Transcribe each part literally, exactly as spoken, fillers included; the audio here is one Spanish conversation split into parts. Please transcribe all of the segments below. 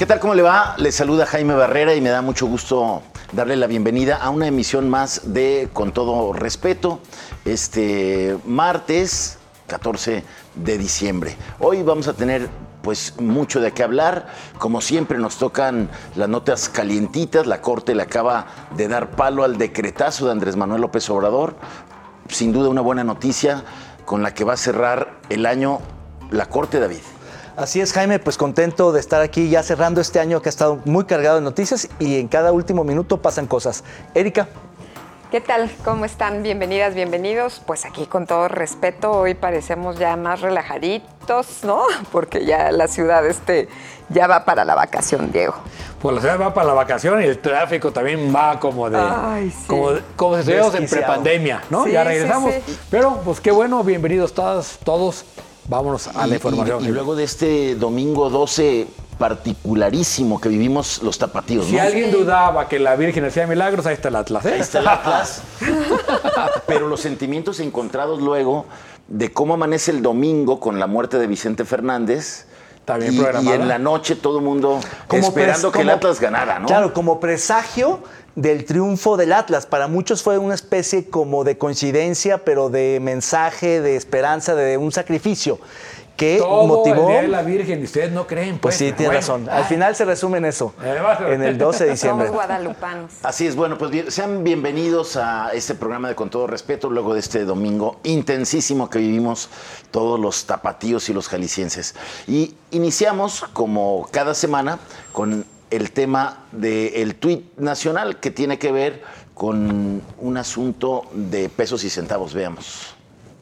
¿Qué tal? ¿Cómo le va? Le saluda Jaime Barrera y me da mucho gusto darle la bienvenida a una emisión más de Con Todo Respeto, este martes catorce de diciembre. Hoy vamos a tener pues mucho de qué hablar. Como siempre nos tocan las notas calientitas. La Corte le acaba de dar palo al decretazo de Andrés Manuel López Obrador. Sin duda una buena noticia con la que va a cerrar el año la Corte, David. Así es, Jaime, pues contento de estar aquí ya cerrando este año que ha estado muy cargado de noticias y en cada último minuto pasan cosas. Erika. ¿Qué tal? ¿Cómo están? Bienvenidas, bienvenidos. Pues aquí con todo respeto, hoy parecemos ya más relajaditos, ¿no? Porque ya la ciudad este ya va para la vacación, Diego. Pues la ciudad va para la vacación y el tráfico también va como de... Ay, sí. Como, como si estuviéramos en prepandemia, ¿no? Sí, ya regresamos. sí, sí. Pero, pues qué bueno, bienvenidos todas, todos. Vámonos a la información. Y, y, y luego de este domingo doce particularísimo que vivimos los tapatíos, ¿no? Si alguien dudaba que la Virgen hacía milagros, ahí está el Atlas, ¿eh? Ahí está el Atlas. Pero los sentimientos encontrados luego de cómo amanece el domingo con la muerte de Vicente Fernández. También y, programada. Y en la noche todo el mundo Como esperando pres- que el como- Atlas ganara, ¿no? Claro, como presagio del triunfo del Atlas. Para muchos fue una especie como de coincidencia, pero de mensaje, de esperanza, de un sacrificio que Todo motivó... el día de la Virgen, y ustedes no creen, Pues pues. sí, pero tiene bueno. razón. Al final se resume en eso, Además, en el doce de diciembre. Somos guadalupanos. Así es, bueno, pues bien, sean bienvenidos a este programa de Con Todo Respeto, luego de este domingo intensísimo que vivimos todos los tapatíos y los jaliscienses. Y iniciamos, como cada semana, con el tema del tuit nacional que tiene que ver con un asunto de pesos y centavos. Veamos.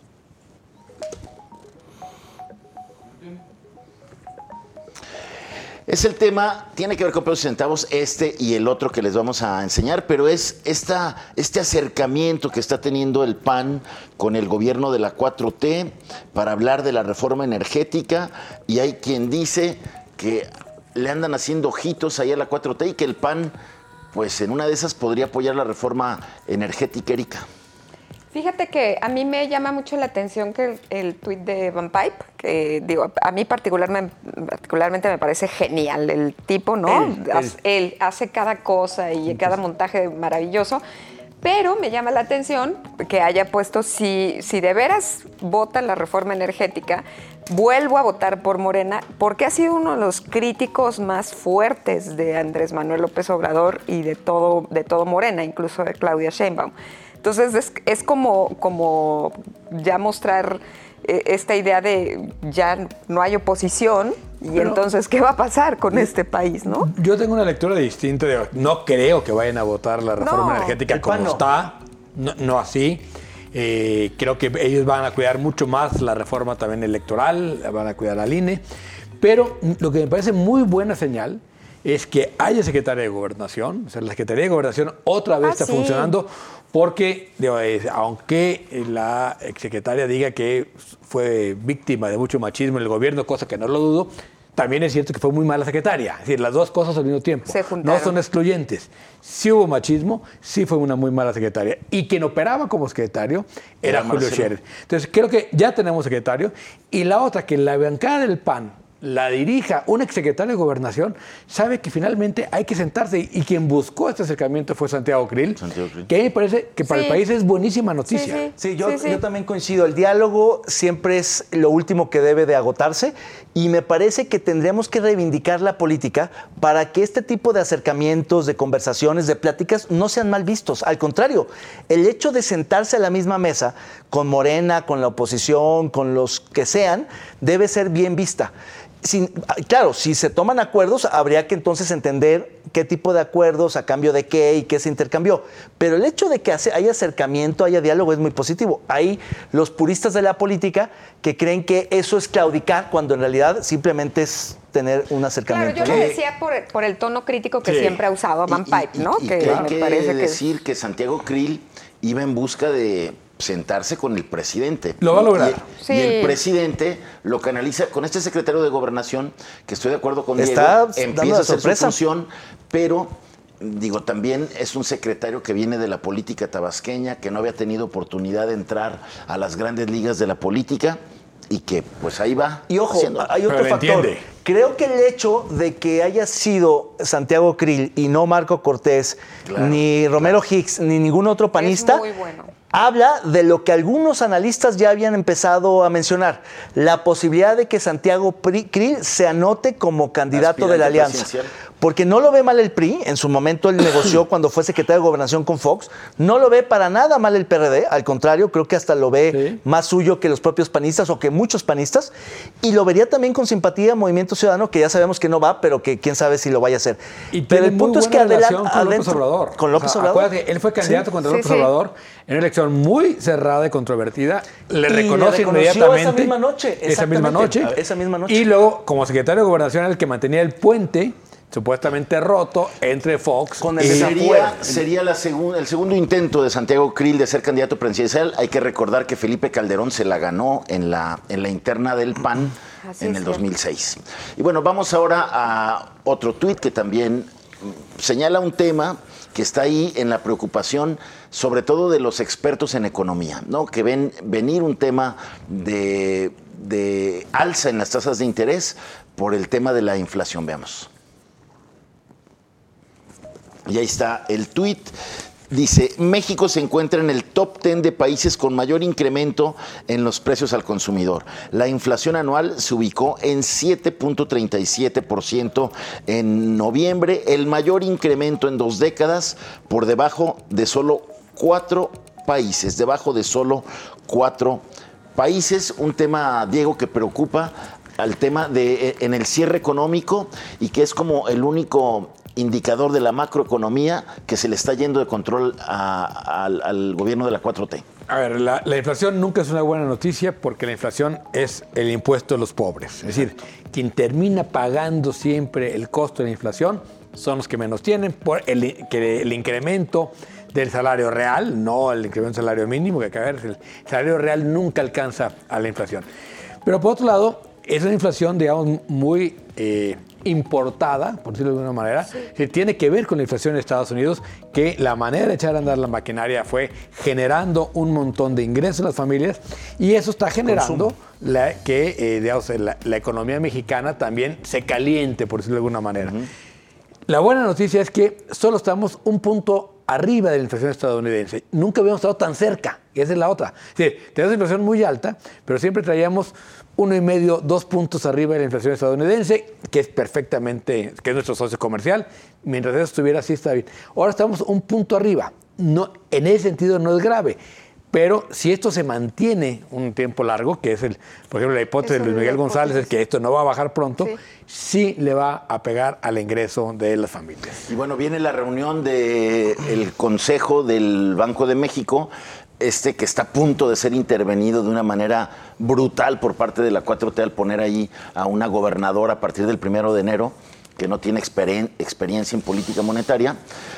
Es el tema, tiene que ver con pesos y centavos, este y el otro que les vamos a enseñar, pero es esta, este acercamiento que está teniendo el P A N con el gobierno de la cuatro T para hablar de la reforma energética, y hay quien dice que le andan haciendo ojitos ahí a la cuatro T y que el P A N, pues en una de esas podría apoyar la reforma energética, Erika. Fíjate que a mí me llama mucho la atención que el, el tuit de Van Pipe, que digo, a mí particularmente, particularmente me parece genial el tipo, ¿no? Él, Hace, él hace cada cosa y cada montaje maravilloso, pero me llama la atención que haya puesto, si, si de veras vota la reforma energética, vuelvo a votar por Morena, porque ha sido uno de los críticos más fuertes de Andrés Manuel López Obrador y de todo, de todo Morena, incluso de Claudia Sheinbaum. Entonces es, es como, como ya mostrar eh, esta idea de ya no hay oposición y Pero, entonces ¿qué va a pasar con este país, no? Yo tengo una lectura distinta. De, no creo que vayan a votar la reforma No, energética el P A N como no. está, no, no así. Eh, creo que ellos van a cuidar mucho más la reforma también electoral, van a cuidar al I N E. Pero lo que me parece muy buena señal es que haya secretaria de Gobernación, o sea, la Secretaría de Gobernación otra vez Ah, está sí. funcionando, porque digo, eh, aunque la exsecretaria diga que fue víctima de mucho machismo en el gobierno, cosa que no lo dudo, también es cierto que fue muy mala secretaria. Es decir, las dos cosas al mismo tiempo. Se juntaron. No son excluyentes. Sí hubo machismo, sí fue una muy mala secretaria. Y quien operaba como secretario era, Era Julio Marcelo. Scherer. Entonces, creo que ya tenemos secretario. Y la otra, que la bancada del P A N la dirija un exsecretario de Gobernación, sabe que finalmente hay que sentarse. Y quien buscó este acercamiento fue Santiago Krill, Santiago Krill. que a mí me parece que para Sí. el país es buenísima noticia. Sí, Sí, yo, Sí, sí. yo también coincido. El diálogo siempre es lo último que debe de agotarse y me parece que tendremos que reivindicar la política para que este tipo de acercamientos, de conversaciones, de pláticas no sean mal vistos. Al contrario, el hecho de sentarse a la misma mesa con Morena, con la oposición, con los que sean, debe ser bien vista. Sin, claro, si se toman acuerdos, habría que entonces entender qué tipo de acuerdos, a cambio de qué y qué se intercambió. Pero el hecho de que haya acercamiento, haya diálogo es muy positivo. Hay los puristas de la política que creen que eso es claudicar, cuando en realidad simplemente es tener un acercamiento. Claro, yo Que- lo decía por, por el tono crítico que Sí. siempre ha usado Van Y- Pipe, y- ¿no? y que que hay me que parece que decir que Santiago Krill iba en busca de sentarse con el presidente. Lo va a lograr. Y, Sí. y el presidente lo canaliza con este secretario de Gobernación, que estoy de acuerdo con Está Diego, dando empieza la a hacer su sorpresa. función, pero digo, también es un secretario que viene de la política tabasqueña, que no había tenido oportunidad de entrar a las grandes ligas de la política y que pues ahí va. Y ojo, haciendo. hay otro Pero le factor. entiende. Creo que el hecho de que haya sido Santiago Krill y no Marco Cortés, claro, ni Romero claro. Hicks, ni ningún otro panista, es muy bueno. Habla de lo que algunos analistas ya habían empezado a mencionar, la posibilidad de que Santiago Krill se anote como candidato de la alianza. Porque no lo ve mal el P R I, en su momento él negoció cuando fue secretario de Gobernación con Fox, no lo ve para nada mal el P R D, al contrario, creo que hasta lo ve sí. más suyo que los propios panistas o que muchos panistas, y lo vería también con simpatía Movimiento Ciudadano, que ya sabemos que no va, pero que quién sabe si lo vaya a hacer. Y pero el punto es que adelante con adentro, López Obrador. Con López o sea, Obrador. Acuérdate, él fue candidato sí. contra sí, López sí. Obrador en una elección muy cerrada y controvertida, le y reconoce le inmediatamente esa misma noche, esa misma noche, esa misma noche. Y luego, como secretario de Gobernación, el que mantenía el puente supuestamente roto entre Fox Con el y sería, sería la segun, el segundo intento de Santiago Krill de ser candidato presidencial. Hay que recordar que Felipe Calderón se la ganó en la, en la interna del P A N Así en el dos mil seis. Y bueno, vamos ahora a otro tuit que también señala un tema que está ahí en la preocupación, sobre todo de los expertos en economía, ¿no? Que ven venir un tema de, de alza en las tasas de interés por el tema de la inflación. Veamos. Y ahí está el tuit. Dice, México se encuentra en el top diez de países con mayor incremento en los precios al consumidor. La inflación anual se ubicó en siete punto treinta y siete por ciento en noviembre, el mayor incremento en dos décadas, por debajo de solo cuatro países, debajo de solo cuatro países. Un tema, Diego, que preocupa al tema de en el cierre económico y que es como el único indicador de la macroeconomía que se le está yendo de control a, a, al, al gobierno de la cuatro T. A ver, la, la inflación nunca es una buena noticia porque la inflación es el impuesto de los pobres. Es decir, quien termina pagando siempre el costo de la inflación son los que menos tienen, por el, que el incremento del salario real, no el incremento del salario mínimo, que acá el salario real nunca alcanza a la inflación. Pero por otro lado, es una inflación, digamos, muy eh, importada, por decirlo de alguna manera, sí. que tiene que ver con la inflación en Estados Unidos, que la manera de echar a andar la maquinaria fue generando un montón de ingresos en las familias y eso está generando la, que eh, digamos, la, la economía mexicana también se caliente, por decirlo de alguna manera. Uh-huh. La buena noticia es que solo estamos un punto arriba de la inflación estadounidense. Nunca habíamos estado tan cerca, y esa es la otra. Sí, tenemos una inflación muy alta, pero siempre traíamos uno y medio, dos puntos arriba de la inflación estadounidense, que es perfectamente, que es nuestro socio comercial. Mientras eso estuviera así, está bien. Ahora estamos un punto arriba. No, en ese sentido no es grave. Pero si esto se mantiene un tiempo largo, que es, el, por ejemplo, la hipótesis de Luis Miguel González, es que esto no va a bajar pronto, sí. sí le va a pegar al ingreso de las familias. Y bueno, viene la reunión del Consejo del Banco de México, este que está a punto de ser intervenido de una manera brutal por parte de la cuatro T al poner ahí a una gobernadora a partir del primero de enero, que no tiene experien- experiencia en política monetaria.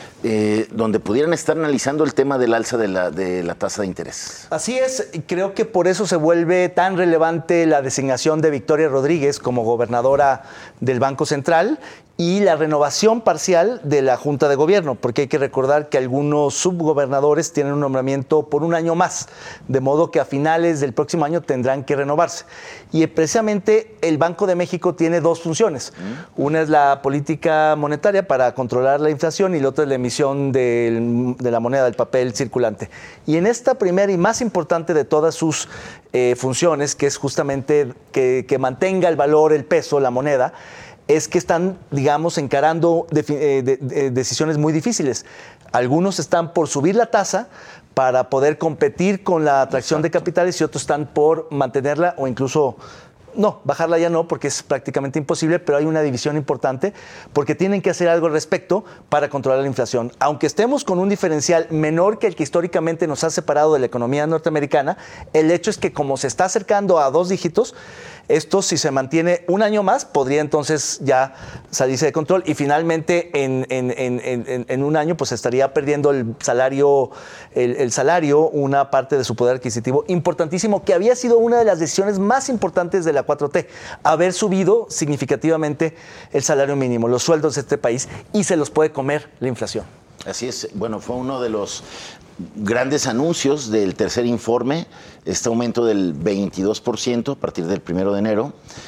Eh, donde pudieran estar analizando el tema del alza de la, de la tasa de interés. Así es, y creo que por eso se vuelve tan relevante la designación de Victoria Rodríguez como gobernadora del Banco Central y la renovación parcial de la Junta de Gobierno, porque hay que recordar que algunos subgobernadores tienen un nombramiento por un año más, de modo que a finales del próximo año tendrán que renovarse. Y precisamente el Banco de México tiene dos funciones. Mm. Una es la política monetaria para controlar la inflación y la otra es la emisión del, de la moneda, del papel circulante. Y en esta primera y más importante de todas sus eh, funciones, que es justamente que, que mantenga el valor, el peso, la moneda, es que están, digamos, encarando de, de, de decisiones muy difíciles. Algunos están por subir la tasa para poder competir con la atracción Exacto. de capitales y otros están por mantenerla o incluso, no, bajarla ya no, porque es prácticamente imposible, pero hay una división importante porque tienen que hacer algo al respecto para controlar la inflación. Aunque estemos con un diferencial menor que el que históricamente nos ha separado de la economía norteamericana, el hecho es que como se está acercando a dos dígitos, esto, si se mantiene un año más, podría entonces ya salirse de control y finalmente en, en, en, en, en un año pues estaría perdiendo el salario, el, el salario, una parte de su poder adquisitivo importantísimo, que había sido una de las decisiones más importantes de la cuatro T, haber subido significativamente el salario mínimo, los sueldos de este país, y se los puede comer la inflación. Así es, bueno, fue uno de los grandes anuncios del tercer informe, este aumento del veintidós por ciento a partir del primero de enero,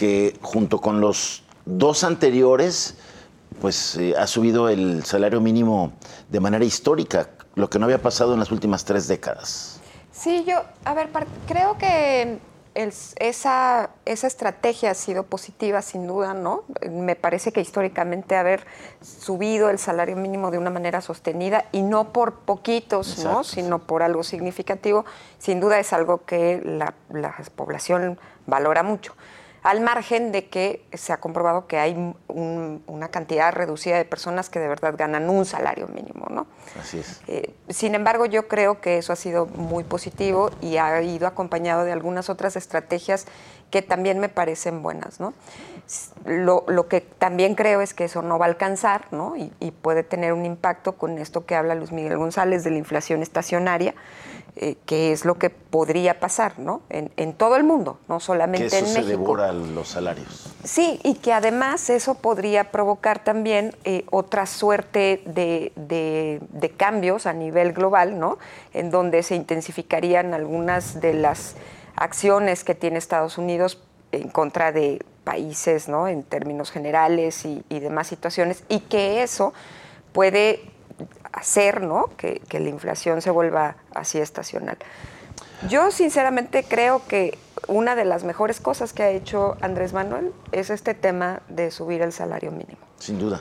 porque junto con los dos anteriores, pues eh, ha subido el salario mínimo de manera histórica, lo que no había pasado en las últimas tres décadas. Sí, yo, a ver, creo que el, esa, esa estrategia ha sido positiva, sin duda, ¿no? Me parece que históricamente haber subido el salario mínimo de una manera sostenida y no por poquitos, Exacto. ¿no? Sino por algo significativo, sin duda es algo que la, la población valora mucho. Al margen de que se ha comprobado que hay un, una cantidad reducida de personas que de verdad ganan un salario mínimo, ¿no? Así es. Eh, sin embargo, yo creo que eso ha sido muy positivo y ha ido acompañado de algunas otras estrategias que también me parecen buenas, ¿no? Lo, lo que también creo es que eso no va a alcanzar, ¿no? Y, y puede tener un impacto con esto que habla Luis Miguel González de la inflación estacionaria, eh, que es lo que podría pasar, ¿no? En, en todo el mundo, no solamente que eso en se México. Devora los salarios. Sí, y que además eso podría provocar también eh, otra suerte de, de, de cambios a nivel global, ¿no? En donde se intensificarían algunas de las acciones que tiene Estados Unidos en contra de países, ¿no? En términos generales y, y demás situaciones, y que eso puede hacer, ¿no? que, que la inflación se vuelva así estacional. Yo sinceramente creo que una de las mejores cosas que ha hecho Andrés Manuel es este tema de subir el salario mínimo. Sin duda.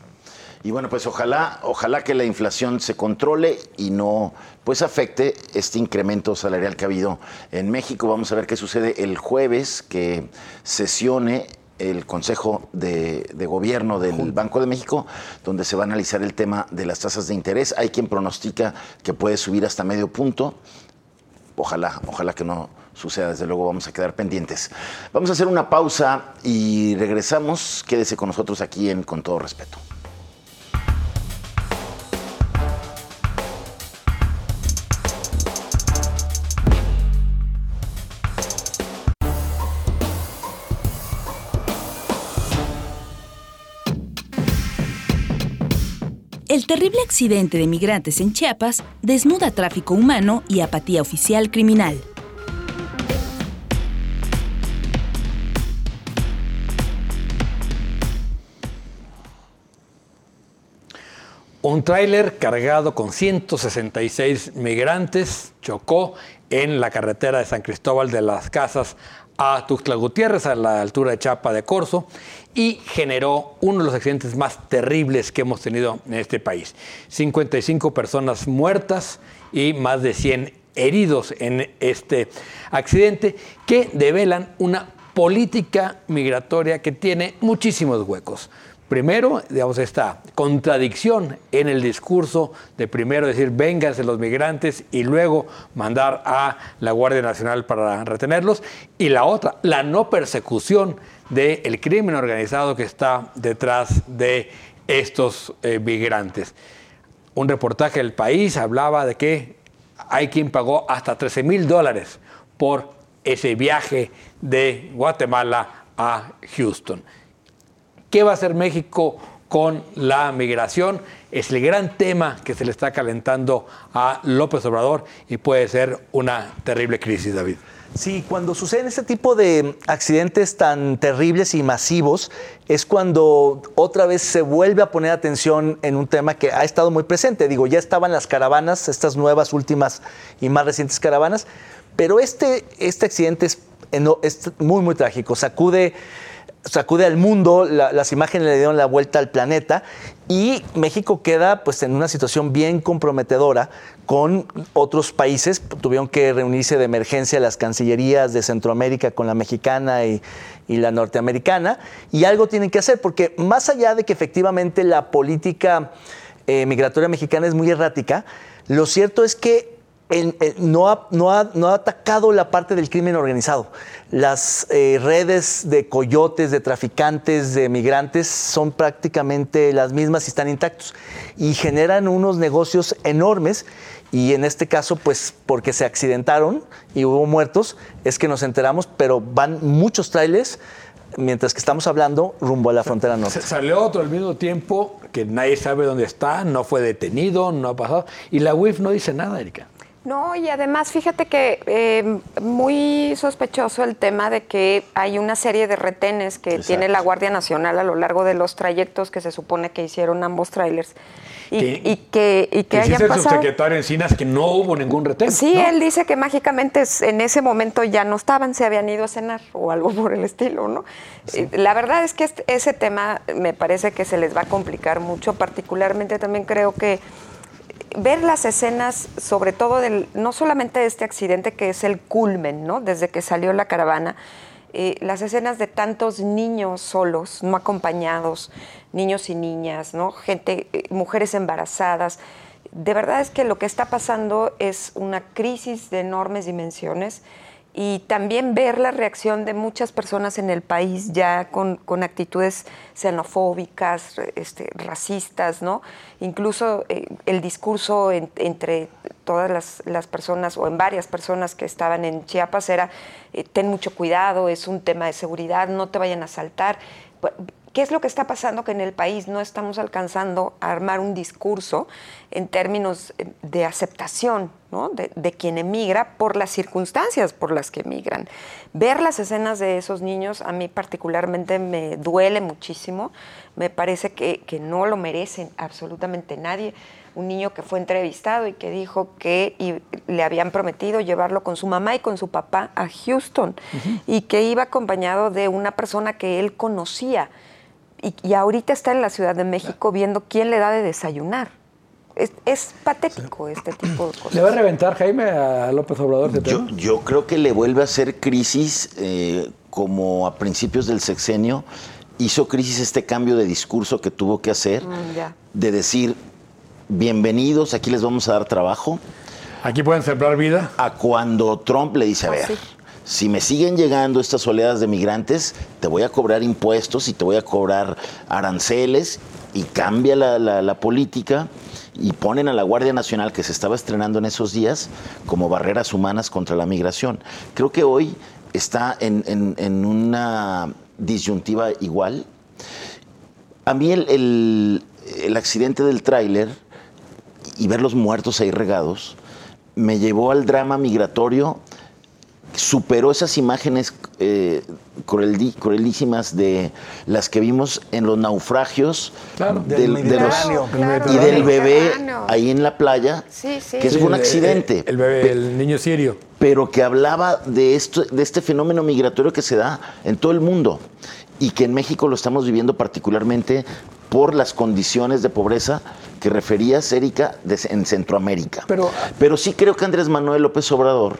Y bueno, pues ojalá, ojalá que la inflación se controle y no pues afecte este incremento salarial que ha habido en México. Vamos a ver qué sucede el jueves, que sesione el Consejo de, de Gobierno del Banco de México, donde se va a analizar el tema de las tasas de interés. Hay quien pronostica que puede subir hasta medio punto. Ojalá, ojalá que no suceda, desde luego vamos a quedar pendientes. Vamos a hacer una pausa y regresamos. Quédese con nosotros aquí en Con Todo Respeto. El terrible accidente de migrantes en Chiapas desnuda tráfico humano y apatía oficial criminal. Un tráiler cargado con ciento sesenta y seis migrantes chocó en la carretera de San Cristóbal de las Casas a Tuxtla Gutiérrez, a la altura de Chiapa de Corzo, y generó uno de los accidentes más terribles que hemos tenido en este país. cincuenta y cinco personas muertas y más de cien heridos en este accidente, que develan una política migratoria que tiene muchísimos huecos. Primero, digamos, esta contradicción en el discurso de primero decir vénganse los migrantes y luego mandar a la Guardia Nacional para retenerlos. Y la otra, la no persecución del crimen organizado que está detrás de estos eh, migrantes. Un reportaje del País hablaba de que hay quien pagó hasta trece mil dólares por ese viaje de Guatemala a Houston. ¿Qué va a hacer México con la migración? Es el gran tema que se le está calentando a López Obrador y puede ser una terrible crisis, David. Sí, cuando suceden este tipo de accidentes tan terribles y masivos, es cuando otra vez se vuelve a poner atención en un tema que ha estado muy presente. Digo, ya estaban las caravanas, estas nuevas, últimas y más recientes caravanas, pero este, este accidente es, es muy, muy trágico. Sacude... sacude al mundo, la, las imágenes le dieron la vuelta al planeta y México queda pues en una situación bien comprometedora con otros países. Tuvieron que reunirse de emergencia las cancillerías de Centroamérica con la mexicana y, y la norteamericana, y algo tienen que hacer, porque más allá de que efectivamente la política eh, migratoria mexicana es muy errática, lo cierto es que El, el, no, ha, no, ha, no ha atacado la parte del crimen organizado. Las eh, redes de coyotes, de traficantes, de migrantes son prácticamente las mismas y están intactos. Y generan unos negocios enormes. Y en este caso, pues porque se accidentaron y hubo muertos, es que nos enteramos, pero van muchos trailers, mientras que estamos hablando, rumbo a la frontera norte. Salió otro al mismo tiempo que nadie sabe dónde está, no fue detenido, no ha pasado. Y la U I F no dice nada, Erika. No, y además fíjate que eh, muy sospechoso el tema de que hay una serie de retenes que Exacto. tiene la Guardia Nacional a lo largo de los trayectos que se supone que hicieron ambos trailers. Y Que- y que, y que Que hayan dice el pasado. subsecretario Encinas que no hubo ningún retén. Sí, ¿no? él dice que mágicamente es- en ese momento ya no estaban, se habían ido a cenar o algo por el estilo, ¿no? Eh, La verdad es que este- ese tema me parece que se les va a complicar mucho, particularmente también creo que ver las escenas, sobre todo del, no solamente de este accidente que es el culmen, ¿no? Desde que salió la caravana, eh, las escenas de tantos niños solos, no acompañados, niños y niñas, ¿no? Gente, eh, mujeres embarazadas. De verdad es que lo que está pasando es una crisis de enormes dimensiones y también ver la reacción de muchas personas en el país ya con, con actitudes xenofóbicas, este, racistas, ¿no? Incluso eh, el discurso en- entre todas las, las personas o en varias personas que estaban en Chiapas era eh, ten mucho cuidado, es un tema de seguridad, no te vayan a asaltar. ¿Qué es lo que está pasando? Que en el país no estamos alcanzando a armar un discurso en términos de aceptación, ¿no? de, de quien emigra por las circunstancias por las que emigran. Ver las escenas de esos niños a mí particularmente me duele muchísimo. Me parece que, que no lo merecen absolutamente nadie. Un niño que fue entrevistado y que dijo que y, le habían prometido llevarlo con su mamá y con su papá a Houston uh-huh. y que iba acompañado de una persona que él conocía. Y, y ahorita está en la Ciudad de México viendo quién le da de desayunar. Es, es patético sí. este tipo de cosas. ¿Le va a reventar, Jaime, a López Obrador? Yo, yo creo que le vuelve a hacer crisis eh, como a principios del sexenio. Hizo crisis este cambio de discurso que tuvo que hacer, mm, yeah. de decir, bienvenidos, aquí les vamos a dar trabajo. Aquí pueden sembrar vida. A cuando Trump le dice, a ver, oh, sí. si me siguen llegando estas oleadas de migrantes, te voy a cobrar impuestos y te voy a cobrar aranceles, y cambia la, la, la política y ponen a la Guardia Nacional, que se estaba estrenando en esos días, como barreras humanas contra la migración. Creo que hoy está en, en, en una disyuntiva igual. A mí el, el, el accidente del tráiler y ver los muertos ahí regados me llevó al drama migratorio. Superó esas imágenes eh, cruel, cruelísimas de las que vimos en los naufragios claro, del, del de los, claro, y del bebé ahí en la playa, sí, sí. que sí, fue un el, accidente. El, el bebé, el niño sirio. Pero que hablaba de, esto, de este fenómeno migratorio que se da en todo el mundo y que en México lo estamos viviendo particularmente por las condiciones de pobreza que referías, Erika, de, en Centroamérica. Pero, Pero sí creo que Andrés Manuel López Obrador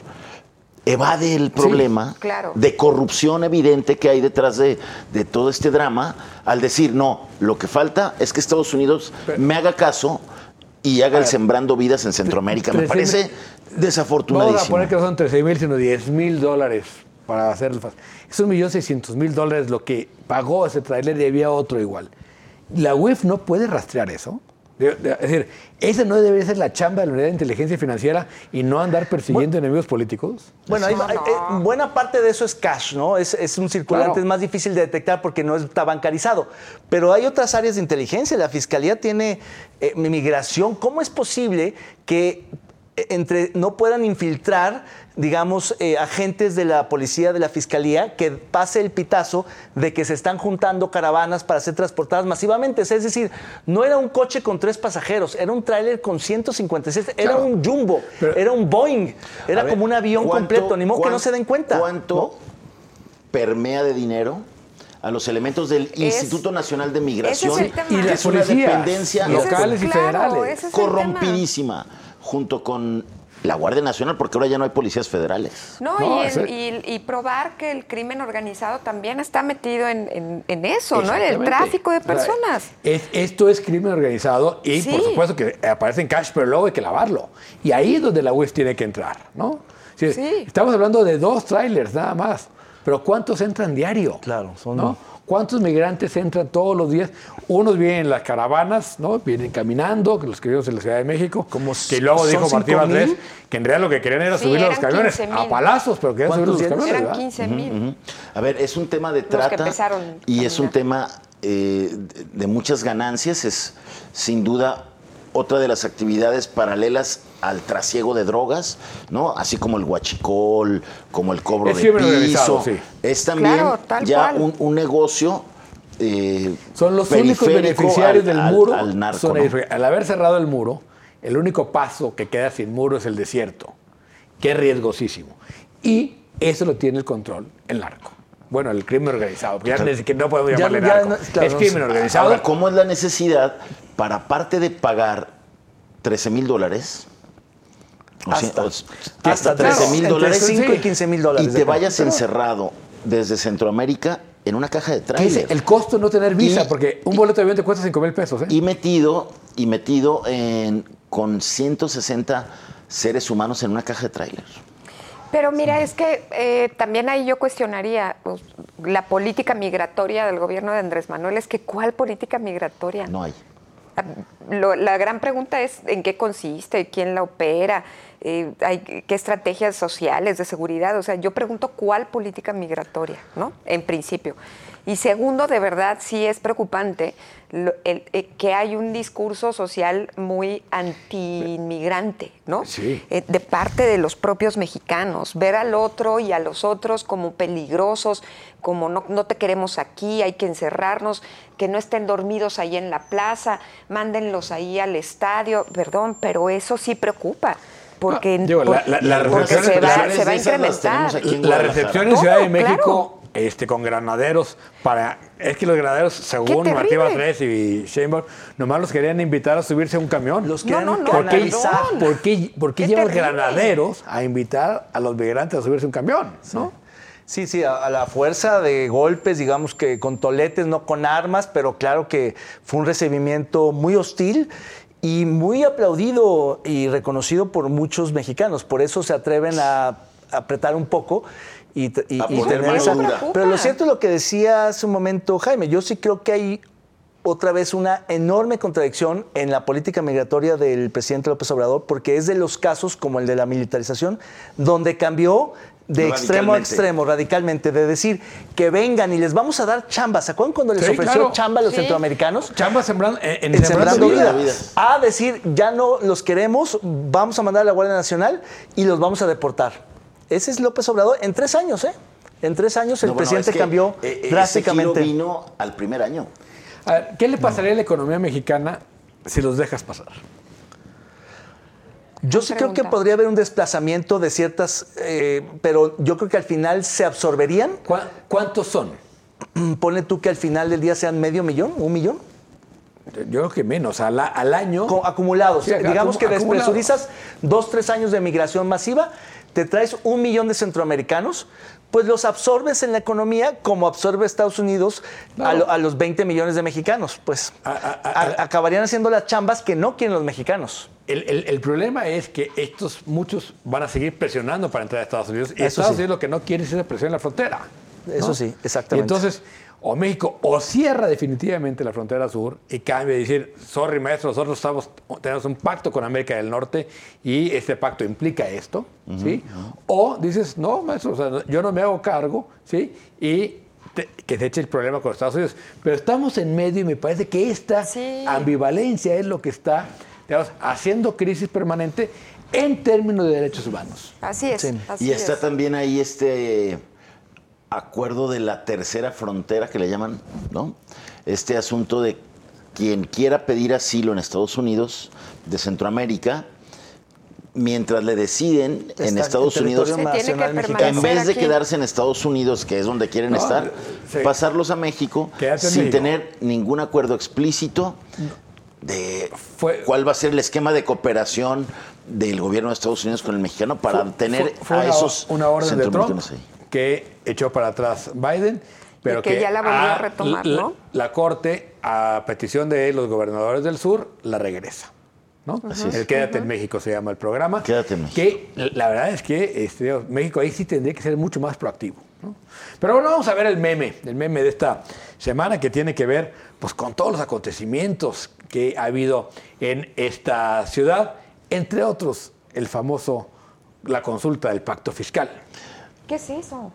evade el problema sí, claro. de corrupción evidente que hay detrás de, de todo este drama al decir, no, lo que falta es que Estados Unidos pero, me haga caso y haga el Sembrando Vidas en Centroamérica. Me parece desafortunadísimo. Vamos a poner que no son trece mil, sino diez mil dólares para hacer el fast. Es un millón seiscientos mil dólares lo que pagó ese tráiler y había otro igual. La U E F no puede rastrear eso. Es decir, esa no debe ser la chamba de la Unidad de Inteligencia Financiera y no andar persiguiendo bueno, enemigos políticos. Bueno, hay, hay, hay, buena parte de eso es cash, ¿no? Es, es un circulante, claro. Es más difícil de detectar porque no está bancarizado. Pero hay otras áreas de inteligencia. La Fiscalía tiene eh, migración. ¿Cómo es posible que entre no puedan infiltrar, digamos, eh, agentes de la policía, de la fiscalía, que pase el pitazo de que se están juntando caravanas para ser transportadas masivamente? Es decir, no era un coche con tres pasajeros, era un tráiler con ciento cincuenta y seis, era claro. un Jumbo, pero, era un Boeing, era ver, como un avión completo, ni modo que no se den cuenta. ¿Cuánto ¿no? permea de dinero a los elementos del es, Instituto Nacional de Migración? Ese es el tema. Y las una dependencia locales es, y claro, federales. Corrompidísima. Junto con la Guardia Nacional, porque ahora ya no hay policías federales. No, no y, el, y, y probar que el crimen organizado también está metido en, en, en eso, ¿no? En el tráfico de personas. O sea, es, esto es crimen organizado y, sí. por supuesto, que aparece en cash, pero luego hay que lavarlo. Y ahí es donde la U E F tiene que entrar, ¿no? Sí, sí. Estamos hablando de dos trailers nada más, pero ¿cuántos entran diario? Claro, son... ¿no? ¿Cuántos migrantes entran todos los días? Unos vienen en las caravanas, ¿no? Vienen caminando, los que vivimos en la Ciudad de México. Como que luego dijo Martí Valdés que en realidad lo que querían era sí, subir a los camiones a palazos, pero querían subir los camiones. Eran quince mil. Uh-huh, uh-huh. A ver, es un tema de trata y es un tema eh, de muchas ganancias. Es sin duda otra de las actividades paralelas al trasiego de drogas, ¿no? Así como el huachicol, como el cobro Es de crimen piso. organizado, sí. Es también Claro, tal ya cual. un, un negocio eh, Son los únicos periférico beneficiarios al- del al- muro. al narco, son ¿no? ellos. Al haber cerrado el muro, el único paso que queda sin muro es el desierto, que es riesgosísimo. Y eso lo tiene el control el narco. Bueno, el crimen organizado, porque ya ni siquiera no podemos Ya- llamarle ya narco. no- claro, es no crimen sé. organizado. Ahora, ¿cómo es la necesidad para, aparte de pagar trece mil dólares, o sea, Hasta- o s- hasta hasta trece mil entre dólares, cinco y quince mil dólares, y te depende. vayas encerrado desde Centroamérica en una caja de ¿Qué tráiler? es el costo de no tener visa? Y- porque un boleto de avión te cuesta cinco mil pesos. ¿eh? Y metido, y metido en, con ciento sesenta seres humanos en una caja de tráiler. Pero mira, es que eh, también ahí yo cuestionaría pues, la política migratoria del gobierno de Andrés Manuel. Es que, ¿cuál política migratoria? No hay. Lo- la gran pregunta es en qué consiste, quién la opera, eh, hay, qué estrategias sociales de seguridad. O sea, yo pregunto cuál política migratoria, ¿no? En principio. Y segundo, de verdad sí es preocupante lo- el- eh, que hay un discurso social muy anti-inmigrante, ¿no? Sí. Eh, de parte de los propios mexicanos. Ver al otro y a los otros como peligrosos, como no, no te queremos aquí, hay que encerrarnos, que no estén dormidos ahí en la plaza, mándenlos ahí al estadio. Perdón, pero eso sí preocupa. Porque, No, digo, la- la- la porque recepción- se va, las se va a esas las tenemos incrementar. aquí en La Guadalajara. recepción en Ciudad de Todo, México, claro. este, con granaderos, para es que los granaderos, según terrible! Martí Batres y Sheinbaum, nomás los querían invitar a subirse a un camión. Los No, quieren no, no, ¿Por qué, canalizar. perdón. por qué- por qué ¡Qué llevan terrible! granaderos a invitar a los migrantes a subirse a un camión? ¿No? Sí, sí, a, a la fuerza de golpes, digamos que con toletes, no con armas, pero claro que fue un recibimiento muy hostil y muy aplaudido y reconocido por muchos mexicanos. Por eso se atreven a apretar un poco y, t- y- A y poner tener mano esa- dura. Pero lo cierto es lo que decía hace un momento Jaime. Yo sí creo que hay otra vez una enorme contradicción en la política migratoria del presidente López Obrador, porque es de los casos como el de la militarización, donde cambió de extremo a Radicalmente. extremo, radicalmente, de decir que vengan y les vamos a dar chamba. ¿Se acuerdan cuando les Sí, ofreció claro. chamba a los Sí. centroamericanos? Chamba sembrando, en, en En sembrando, Sembrando vida. Vida. Vida. A decir, ya no los queremos, vamos a mandar a la Guardia Nacional y los vamos a deportar. Ese es López Obrador en tres años, ¿eh? En tres años el No, bueno, presidente es que, cambió eh, eh, drásticamente. Ese giro vino al primer año. A ver, ¿qué le pasaría a la economía mexicana si los dejas pasar? Yo sí creo que pregunta. podría haber un desplazamiento de ciertas, eh, pero yo creo que al final se absorberían. ¿Cuá- ¿Cuántos son? Ponle tú que al final del día sean medio millón, un millón. Yo creo que menos, al, a- al año. Co- acumulados. Sí, Digamos acumu- que acumulados. despresurizas dos, tres años de migración masiva, te traes un millón de centroamericanos, pues los absorbes en la economía como absorbe Estados Unidos a, lo- a los veinte millones de mexicanos. Pues A- a- a- a- acabarían haciendo las chambas que no quieren los mexicanos. El, el- el problema es que estos muchos van a seguir presionando para entrar a Estados Unidos. Y Eso Estados sí. Unidos lo que no quiere es esa presión en la frontera. ¿no? Eso sí, Y exactamente. entonces, o México o cierra definitivamente la frontera sur y cambia y decir, sorry maestro, nosotros estamos, tenemos un pacto con América del Norte y este pacto implica esto, ¿sí? O dices, no, maestro, o sea, yo no me hago cargo, ¿sí? Y te- que se eche el problema con Estados Unidos. Pero estamos en medio y me parece que esta Sí. ambivalencia es lo que está, digamos, haciendo crisis permanente en términos de derechos humanos. Así es. Sí. así Y está es. también ahí este acuerdo de la tercera frontera que le llaman, ¿no? Este asunto de quien quiera pedir asilo en Estados Unidos, de Centroamérica, mientras le deciden Está en en Estados Unidos, territorio Se tiene que nacional mexicano. en permanecer vez de aquí. quedarse en Estados Unidos, que es donde quieren No, estar, sí. pasarlos a México Quédate en sin México. tener ningún acuerdo explícito de Fue- cuál va a ser el esquema de cooperación del gobierno de Estados Unidos con el mexicano para Fue- tener fue- fue a una, esos una orden de Trump centroamericanos ahí. que echó para atrás Biden, pero Y que ya la volvió a ah, retomar, la- ¿no? La Corte, a petición de los gobernadores del sur, la regresa. ¿no? El Quédate en México se llama el programa. Quédate en México. Que la verdad es que este, digamos, México ahí sí tendría que ser mucho más proactivo. ¿no? Pero bueno, vamos a ver el meme, el meme de esta semana que tiene que ver pues, con todos los acontecimientos que ha habido en esta ciudad, entre otros el famoso, la consulta del pacto fiscal. ¿Qué es eso?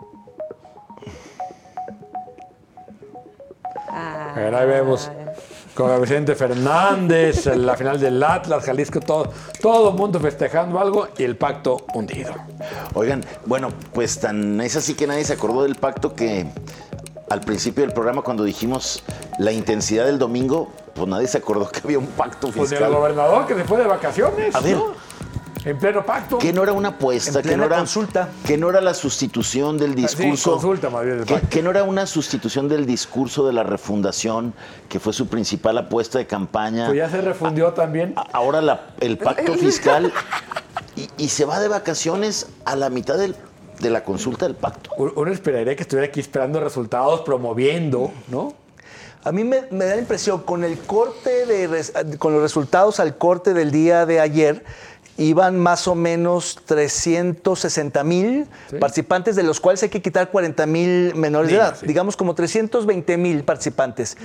A ver, ahí vemos. con el presidente Fernández, la final del Atlas, Jalisco, todo, todo el mundo festejando algo y el pacto hundido. Oigan, bueno, pues tan es así que nadie se acordó del pacto que al principio del programa cuando dijimos la intensidad del domingo, pues nadie se acordó que había un pacto fiscal. Pues el gobernador que se fue de vacaciones. A ver, ¿no? En pleno pacto. Que no era una apuesta, En que no plena era consulta. que no era la sustitución del discurso. Sí, consulta más bien del que, pacto. que no era una sustitución del discurso de la refundación, que fue su principal apuesta de campaña. Pues ya se refundió también. A- Ahora la- el pacto fiscal y, y se va de vacaciones a la mitad del- de la consulta del pacto. Uno esperaría que estuviera aquí esperando resultados, promoviendo, ¿no? A mí me, me da la impresión, con el corte de res- con los resultados al corte del día de ayer, iban más o menos trescientos sesenta mil Sí. participantes, de los cuales hay que quitar cuarenta mil menores de Niños, edad. sí. Digamos como trescientos veinte mil participantes.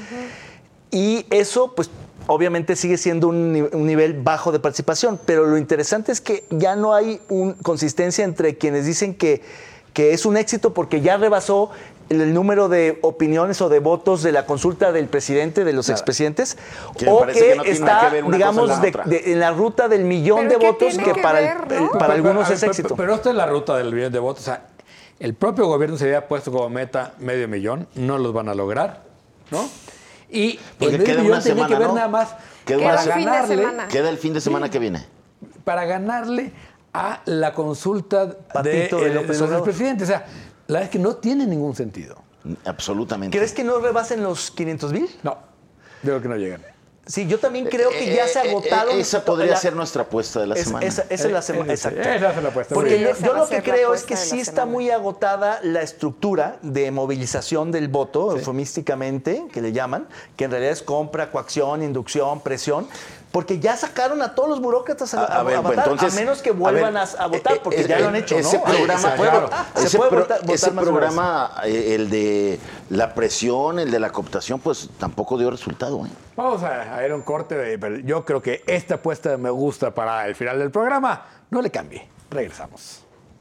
Y eso, pues, obviamente sigue siendo un, ni- un nivel bajo de participación, pero lo interesante es que ya no hay una consistencia entre quienes dicen que, que es un éxito porque ya rebasó el, el número de opiniones o de votos de la consulta del presidente, de los expresidentes, Que me o parece que, que no tiene nada está, que ver una digamos, cosa con la de- otra. de- en la ruta del millón ¿Pero de qué votos tiene que que para, el- ver, el- no? para Pero- algunos pero- es pero- éxito. Pero esta es la ruta del millón de votos. O sea, el propio gobierno se había puesto como meta medio millón, no los van a lograr, ¿no? Y Porque el medio queda millón una tenía semana, que ver ¿no? nada más Queda Queda una un fin de ganarle, semana. Queda el fin de semana que viene. para ganarle a la consulta de, Patito de eh, de López los Obrador. expresidentes. O sea, la verdad es que no tiene ningún sentido. Absolutamente. ¿Crees que no rebasen los quinientos mil? No, digo que no llegan. Sí, yo también creo que ya se Eh, eh, agotaron. Esa podría la- ser nuestra apuesta de la es- semana. Esa, esa es la semana. Eh, Exacto. Esa es la apuesta. Porque Muy Sí, yo, bien. esa yo va lo a que ser la creo es apuesta que de la sí está semana. muy agotada la estructura de movilización del voto, eufemísticamente, que le llaman, que en realidad es compra, coacción, inducción, presión, porque ya sacaron a todos los burócratas a, A- a a- ver, a pues, votar, entonces, a menos que a vuelvan ver, a, a votar, eh, porque eh, ya lo han eh, hecho, ese ¿no? programa, Se puede claro. votar, se ese puede pro- votar- votar ese más veces. programa, eh, el de la presión, el de la cooptación, pues tampoco dio resultado. ¿eh? Vamos a, a ir a un corte. De, pero yo creo que esta apuesta me gusta para el final del programa. No le cambie. Regresamos.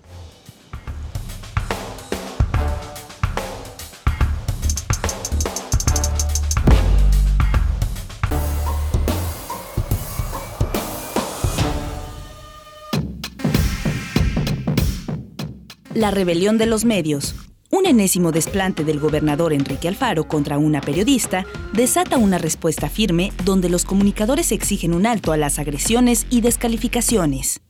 La rebelión de los medios. Un enésimo desplante del gobernador Enrique Alfaro contra una periodista desata una respuesta firme donde los comunicadores exigen un alto a las agresiones y descalificaciones.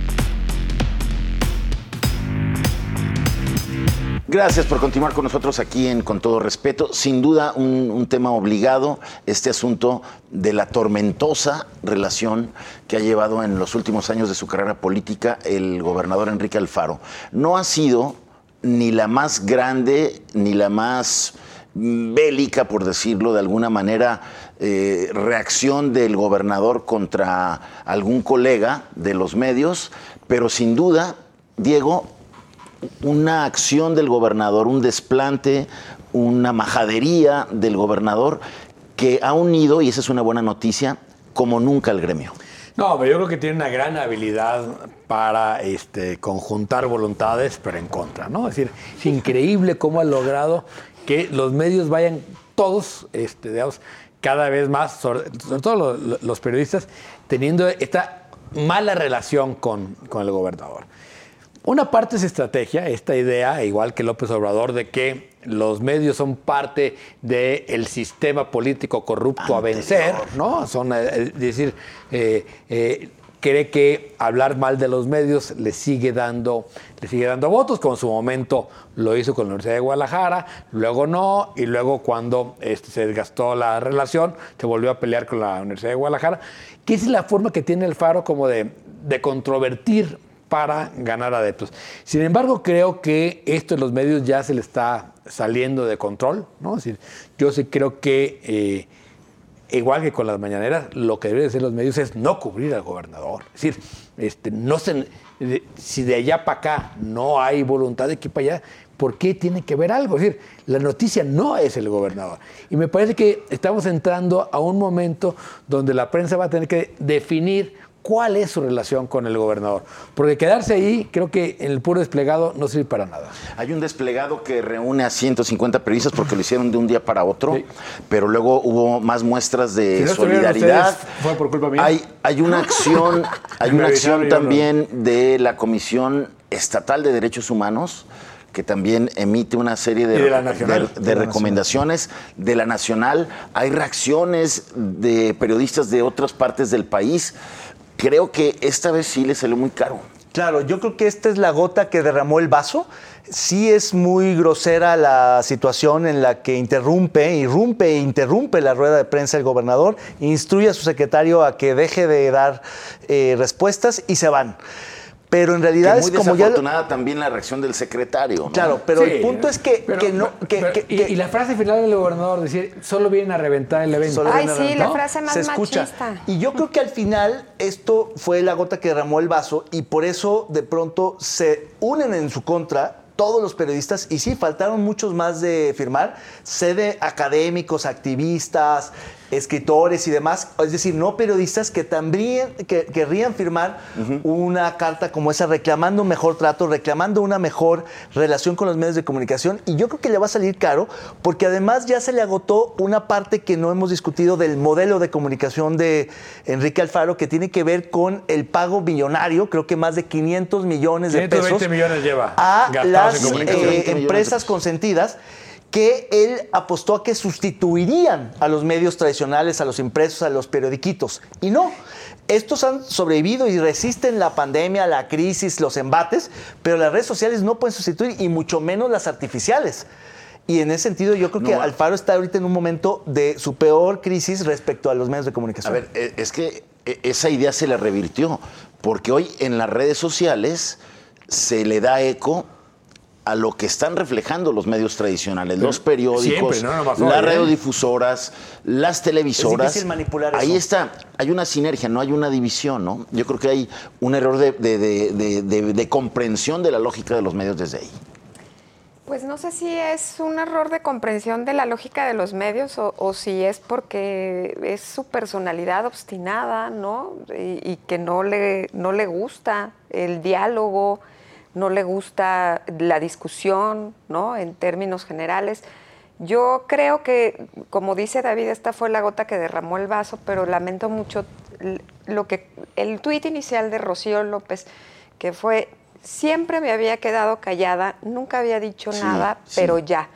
Gracias por continuar con nosotros aquí en Con Todo Respeto. Sin duda, un, un tema obligado, este asunto de la tormentosa relación que ha llevado en los últimos años de su carrera política el gobernador Enrique Alfaro. No ha sido ni la más grande, ni la más bélica, por decirlo de alguna manera, eh, reacción del gobernador contra algún colega de los medios, pero sin duda, Diego, una acción del gobernador, un desplante, una majadería del gobernador que ha unido, y esa es una buena noticia, como nunca al gremio. No, pero yo creo que tiene una gran habilidad para este, conjuntar voluntades, pero en contra, ¿no? Es decir, es increíble cómo ha logrado que los medios vayan todos, este, digamos, cada vez más, sobre, sobre todo los, los periodistas, teniendo esta mala relación con, con el gobernador. Una parte es estrategia, esta idea, igual que López Obrador, de que los medios son parte del sistema político corrupto a vencer, ¿no? Son, eh, es decir, eh, eh, cree que hablar mal de los medios le sigue dando, le sigue dando votos, como en su momento lo hizo con la Universidad de Guadalajara, luego no, y luego cuando este, se desgastó la relación, se volvió a pelear con la Universidad de Guadalajara, que es la forma que tiene el Faro como de, de controvertir para ganar adeptos. Sin embargo, creo que esto en los medios ya se le está saliendo de control, ¿no? Es decir, yo sí creo que, eh, igual que con las mañaneras, lo que deben hacer los medios es no cubrir al gobernador. Es decir, este, no se, de, si de allá para acá no hay voluntad de aquí para allá, ¿por qué tiene que ver algo? Es decir, la noticia no es el gobernador. Y me parece que estamos entrando a un momento donde la prensa va a tener que definir cuál es su relación con el gobernador. Porque quedarse ahí, creo que en el puro desplegado no sirve para nada. Hay un desplegado que reúne a ciento cincuenta periodistas porque lo hicieron de un día para otro, sí. pero luego hubo más muestras de si no solidaridad. Ustedes, fue por culpa mía. Hay, hay una acción, hay una acción también de la Comisión Estatal de Derechos Humanos, que también emite una serie de, de, la nacional, de, de, de recomendaciones nacional. de la Nacional. Hay reacciones de periodistas de otras partes del país. Creo que esta vez sí le salió muy caro. Claro, yo creo que esta es la gota que derramó el vaso. Sí es muy grosera la situación en la que interrumpe, irrumpe e interrumpe la rueda de prensa el gobernador, instruye a su secretario a que deje de dar eh, respuestas y se van. Pero en realidad que muy es como ya... desafortunada también la reacción del secretario, ¿no? Claro, pero sí, el punto es que, pero, que no... Que, pero, que, y, que, y la frase final del gobernador, decir, solo vienen a reventar el evento. Ay, sí, ¿no? la frase más se escucha. machista. Y yo creo que al final esto fue la gota que derramó el vaso y por eso de pronto se unen en su contra todos los periodistas, y sí, faltaron muchos más de firmar, sé de académicos, activistas, escritores y demás, es decir, no periodistas que también que, querrían firmar uh-huh. una carta como esa, reclamando un mejor trato, reclamando una mejor relación con los medios de comunicación, y yo creo que le va a salir caro, porque además ya se le agotó una parte que no hemos discutido del modelo de comunicación de Enrique Alfaro, que tiene que ver con el pago millonario, creo que más de quinientos millones de pesos quinientos veinte millones lleva a las eh, empresas consentidas, que él apostó a que sustituirían a los medios tradicionales, a los impresos, a los periodiquitos. Y no, estos han sobrevivido y resisten la pandemia, la crisis, los embates, pero las redes sociales no pueden sustituir, y mucho menos las artificiales. Y en ese sentido yo creo no, que Alfaro está ahorita en un momento de su peor crisis respecto a los medios de comunicación. A ver, es que esa idea se la revirtió, porque hoy en las redes sociales se le da eco a lo que están reflejando los medios tradicionales, los periódicos, siempre, ¿no? No las hoy, radiodifusoras, ¿eh? las televisoras. Es difícil manipular eso. Ahí está, hay una sinergia, no hay una división, ¿no? Yo creo que hay un error de, de, de, de, de, de comprensión de la lógica de los medios desde ahí. Pues no sé si es un error de comprensión de la lógica de los medios o, o si es porque es su personalidad obstinada, ¿no? Y, y que no le, no le gusta el diálogo, no le gusta la discusión, ¿no? En términos generales. Yo creo que, como dice David, esta fue la gota que derramó el vaso, pero lamento mucho lo que el tuit inicial de Rocío López, que fue: siempre me había quedado callada, nunca había dicho sí, nada, sí. pero ya.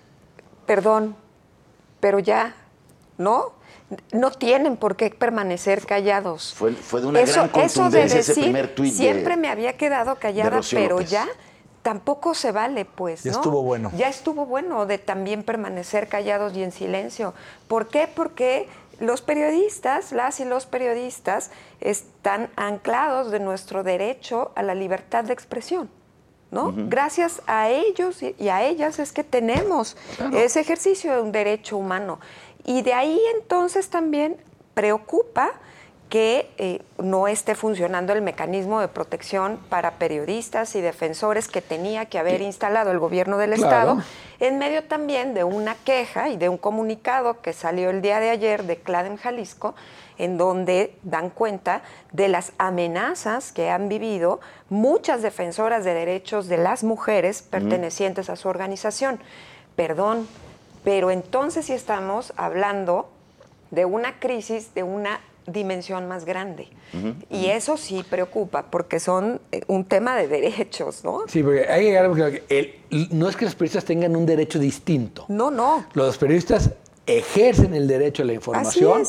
Perdón, pero ya, ¿no? No tienen por qué permanecer callados. Fue, fue de una eso, gran contundencia eso de decir, ese primer tuit de, siempre me había quedado callada, pero López. ya, tampoco se vale, pues, ya ¿no? estuvo bueno. Ya estuvo bueno de también permanecer callados y en silencio. ¿Por qué? Porque los periodistas, las y los periodistas, están anclados de nuestro derecho a la libertad de expresión, ¿no? Uh-huh. Gracias a ellos y a ellas es que tenemos claro. ese ejercicio de un derecho humano. Y de ahí entonces también preocupa que eh, no esté funcionando el mecanismo de protección para periodistas y defensores que tenía que haber instalado el gobierno del claro. Estado, en medio también de una queja y de un comunicado que salió el día de ayer de CLADEM Jalisco, en donde dan cuenta de las amenazas que han vivido muchas defensoras de derechos de las mujeres pertenecientes mm. a su organización. Perdón, pero entonces sí estamos hablando de una crisis, de una dimensión más grande. Uh-huh, y uh-huh. eso sí preocupa, porque son un tema de derechos, ¿no? Sí, porque hay que llegar a que el, no es que los periodistas tengan un derecho distinto. No, no. Los periodistas ejercen el derecho a la información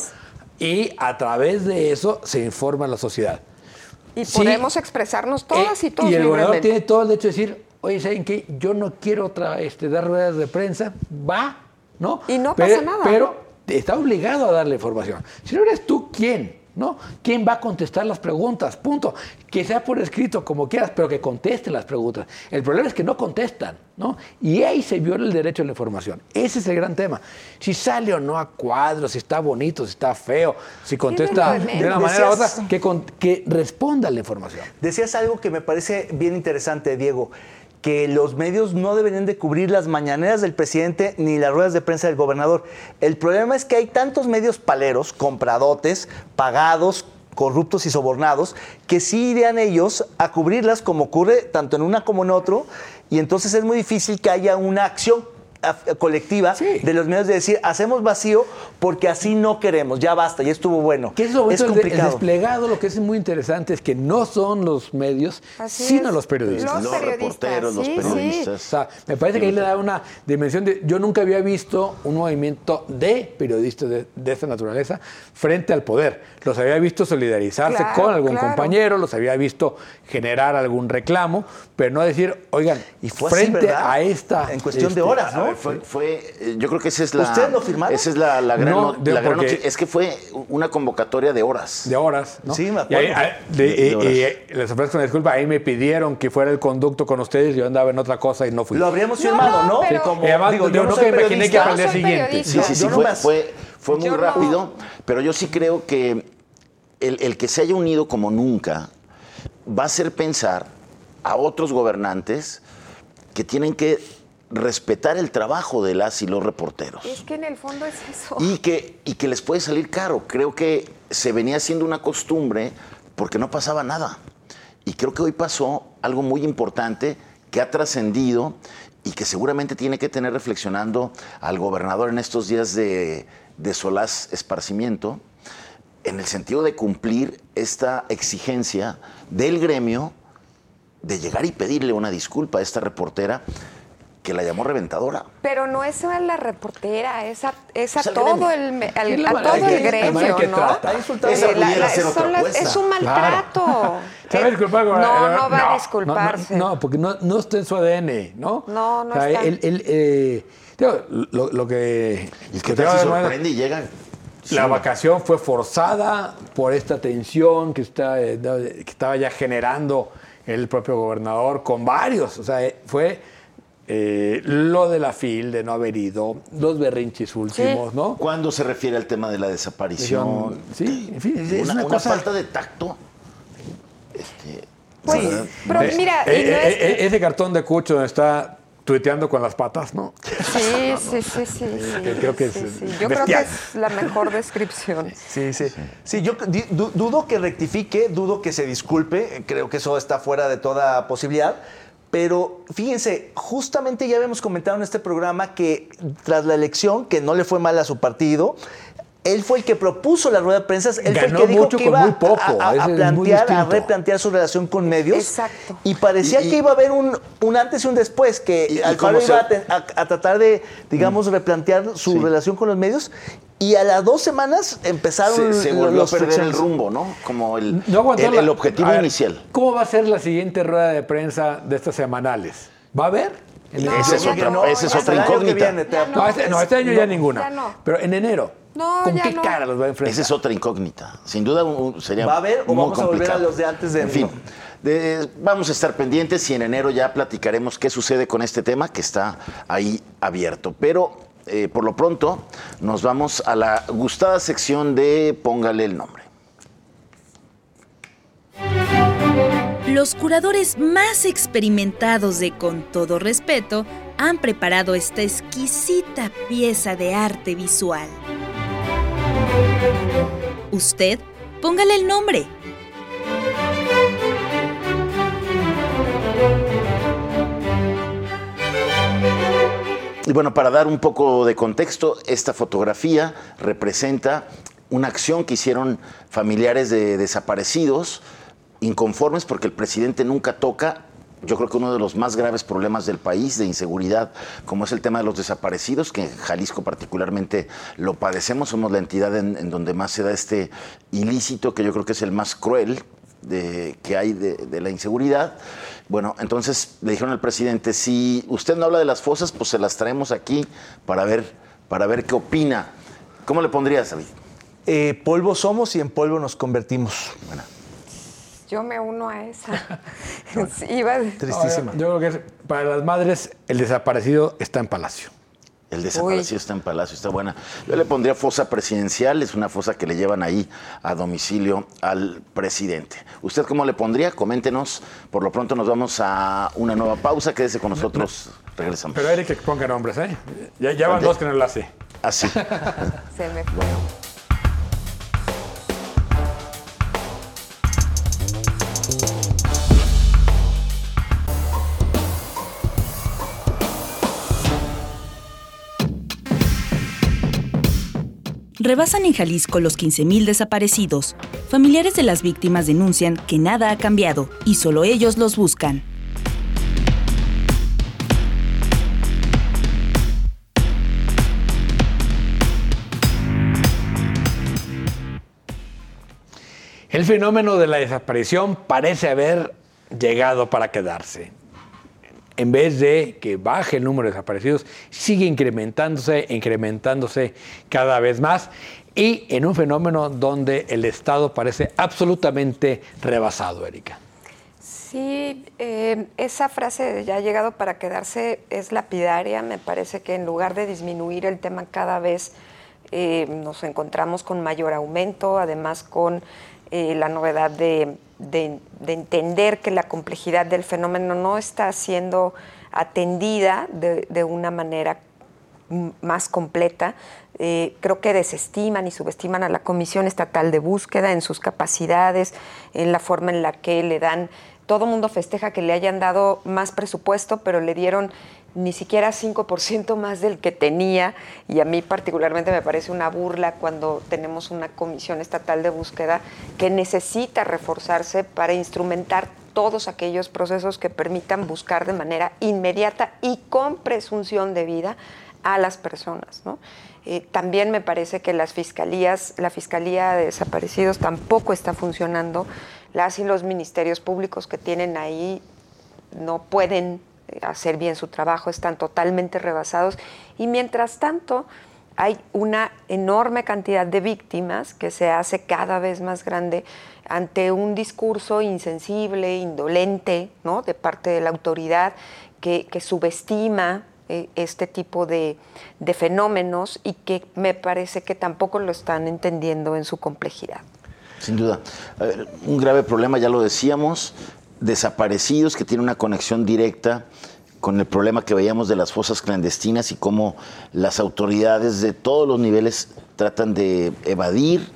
y a través de eso se informa a la sociedad. Y sí, podemos expresarnos todas eh, y todos y el libremente. gobernador tiene todo el derecho de decir: oye, ¿saben qué? Yo no quiero otra, este, dar ruedas de prensa, va, ¿no? Y no pero, pasa nada. Pero está obligado a darle información. Si no eres tú, ¿quién? ¿No? ¿Quién va a contestar las preguntas? Punto. Que sea por escrito, como quieras, pero que contesten las preguntas. El problema es que no contestan, ¿no? Y ahí se viola el derecho a la información. Ese es el gran tema. Si sale o no a cuadros, si está bonito, si está feo, si contesta de una manera u otra, que, con, que responda a la información. Decías algo que me parece bien interesante, Diego, que los medios no deberían de cubrir las mañaneras del presidente ni las ruedas de prensa del gobernador. El problema es que hay tantos medios paleros, compradotes, pagados, corruptos y sobornados, que sí irían ellos a cubrirlas como ocurre tanto en una como en otro, y entonces es muy difícil que haya una acción colectiva sí. de los medios de decir, hacemos vacío porque así no queremos, ya basta, ya estuvo bueno. ¿Qué es lo es complicado? El desplegado, lo que es muy interesante es que no son los medios, así sino es. los periodistas. Los, los reporteros, sí, los periodistas. Sí. O sea, me parece que ahí le da una dimensión de... Yo nunca había visto un movimiento de periodistas de, de esta naturaleza frente al poder. Los había visto solidarizarse claro, con algún claro. compañero, los había visto generar algún reclamo, pero no decir, oigan, y fue frente así, a esta... En cuestión este, de horas, ¿no? Fue, fue, yo creo que esa es la... ¿Ustedes lo firmaron? Esa es la, la gran, no, no, la gran porque, noche. Es que fue una convocatoria de horas. De horas, ¿no? Sí, me acuerdo. Y ahí, de, de, de horas. Y, y les ofrezco una disculpa, ahí me pidieron que fuera el conducto con ustedes, yo andaba en otra cosa y no fui. Lo habríamos firmado, ¿no? no pero, sí, como, además, digo, yo, yo no me imaginé que al día siguiente. Sí, sí, sí, no fue, más. fue, fue muy yo rápido, no. pero yo sí creo que el, el que se haya unido como nunca va a hacer pensar a otros gobernantes que tienen que respetar el trabajo de las y los reporteros. Es que en el fondo es eso. Y que, y que les puede salir caro. Creo que se venía haciendo una costumbre porque no pasaba nada. Y creo que hoy pasó algo muy importante que ha trascendido y que seguramente tiene que tener reflexionando al gobernador en estos días de, de solaz esparcimiento, en el sentido de cumplir esta exigencia del gremio de llegar y pedirle una disculpa a esta reportera que la llamó reventadora. Pero no es a la reportera, es a, es a Es al todo el, al, a todo el gremio, que ¿no? Trata. Esa Eh, la- pudiera la- ser otra son las- apuesta. es un maltrato. Claro. Se va a Eh, disculpar, no, gobernador. no va No, a disculparse. No, no, no, porque no, no está en su A D N, ¿no? No, no o sea, está. Él, él, eh, digo, lo, lo que... Y que tal se sorprende y llega. La Sí. vacación fue forzada por esta tensión que, está, eh, que estaba ya generando el propio gobernador con varios. O sea, eh, fue eh, lo de la F I L, de no haber ido, los berrinches últimos, Sí. ¿no? ¿Cuándo se refiere al tema de la desaparición? Sí, en fin, es, es una, una, una cosa... falta de tacto. Este, Pues, ¿verdad? pero Eh, mira, eh, y no eh, es- eh, ese cartón de Cucho donde está tuiteando con las patas, ¿no? Sí, sí, sí, sí. sí, creo que sí, es sí. Yo creo que bestial. es la mejor descripción. Sí, sí. Sí, yo di- du- dudo que rectifique, dudo que se disculpe, creo que eso está fuera de toda posibilidad. Pero fíjense, justamente ya habíamos comentado en este programa que tras la elección, que no le fue mal a su partido, él fue el que propuso la rueda de prensa, él fue el Ganó que dijo mucho que con iba muy poco, a, a- ese a es muy plantear, a distinto. replantear su relación con medios. Exacto. Y parecía Y- y- que iba a haber un, un antes y un después, que Y- y Alfaro cómo iba se- a, te- a- a tratar de, digamos, replantear su Sí. relación con los medios. Y a las dos semanas empezaron Se, se lo- volvió a los perder el fricciones. rumbo, ¿no? Como el, No aguantó el, la- el objetivo A ver, inicial. ¿Cómo va a ser la siguiente rueda de prensa de estas semanales? ¿Va a haber? En No, enero? Esa es ya otra, no, esa es ya otra Hasta el año que incógnita. viene, te- Ya No, este, no, este año ya ninguna. ya no. Pero en enero, No, ¿con ya qué no. cara los va a enfrentar? Esa es otra incógnita. Sin duda un- sería ¿Va a haber o muy vamos a volver complicado. a los de antes de En fin, enero? de- vamos a estar pendientes y en enero ya platicaremos qué sucede con este tema que está ahí abierto. Pero eh, por lo pronto nos vamos a la gustada sección de Póngale el nombre. Los curadores más experimentados de Con Todo Respeto han preparado esta exquisita pieza de arte visual. Usted, póngale el nombre. Y bueno, para dar un poco de contexto, esta fotografía representa una acción que hicieron familiares de desaparecidos, inconformes porque el presidente nunca toca, yo creo que uno de los más graves problemas del país de inseguridad, como es el tema de los desaparecidos, que en Jalisco particularmente lo padecemos, somos la entidad en, en donde más se da este ilícito, que yo creo que es el más cruel de, que hay de, de la inseguridad. Bueno, entonces le dijeron al presidente, si usted no habla de las fosas, pues se las traemos aquí para ver, para ver qué opina. ¿Cómo le pondrías, David? Eh, polvo somos y en polvo nos convertimos. Bueno, Yo me uno a esa. Sí, iba- Tristísima. No, yo creo que es- para las madres el desaparecido está en Palacio. el desaparecido está en Palacio, está buena. Yo le pondría fosa presidencial, es una fosa que le llevan ahí a domicilio al presidente. ¿Usted cómo le pondría? Coméntenos. Por lo pronto nos vamos a una nueva pausa. Quédese con nosotros. Regresamos. Pero Eric que ponga nombres, ¿eh? Ya, ya van ¿Dónde? dos que no lo hace. Así. Se me fue. Rebasan en Jalisco los quince mil desaparecidos. Familiares de las víctimas denuncian que nada ha cambiado y solo ellos los buscan. El fenómeno de la desaparición parece haber llegado para quedarse. En vez de que baje el número de desaparecidos, sigue incrementándose, incrementándose cada vez más, y en un fenómeno donde el Estado parece absolutamente rebasado, Erika. Sí, eh, esa frase de ya ha llegado para quedarse es lapidaria. Me parece que en lugar de disminuir el tema cada vez eh, nos encontramos con mayor aumento, además con eh, la novedad de, de, de entender que la complejidad del fenómeno no está siendo atendida de, de una manera más completa. Eh, creo que desestiman y subestiman a la Comisión Estatal de Búsqueda en sus capacidades, en la forma en la que le dan. Todo mundo festeja que le hayan dado más presupuesto, pero le dieron ni siquiera cinco por ciento más del que tenía, y a mí particularmente me parece una burla cuando tenemos una Comisión Estatal de Búsqueda que necesita reforzarse para instrumentar todos aquellos procesos que permitan buscar de manera inmediata y con presunción de vida a las personas, ¿no? Eh, también me parece que las fiscalías, la Fiscalía de Desaparecidos tampoco está funcionando. Las y los ministerios públicos que tienen ahí no pueden hacer bien su trabajo, están totalmente rebasados, y mientras tanto hay una enorme cantidad de víctimas que se hace cada vez más grande ante un discurso insensible, indolente, ¿no?, de parte de la autoridad que, que subestima eh, este tipo de, de fenómenos, y que me parece que tampoco lo están entendiendo en su complejidad. Sin duda. A ver, un grave problema, ya lo decíamos, desaparecidos, que tiene una conexión directa con el problema que veíamos de las fosas clandestinas y cómo las autoridades de todos los niveles tratan de evadir,